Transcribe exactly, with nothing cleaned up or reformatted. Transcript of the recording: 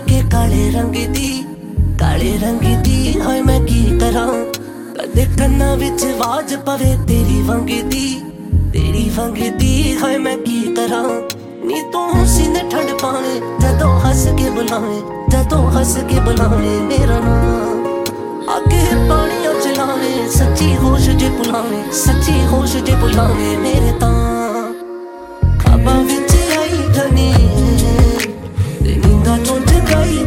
के काले रंग दी काले रंग दी हाय मैं की करा कदे कन्ना विच आवाज पवे तेरी वंग दी तेरी वंग दी हाय मैं की करा नी तू सीने ठंड पावे जदों हंस के बुलावे जदों हंस के बुलावे मेरा नाम आगे पानियों चलावे सच्ची होश जे बुलावे सच्ची होश जे बुलावे मेरे ता खाबा विच आई धनी ते नींदा चों जगाई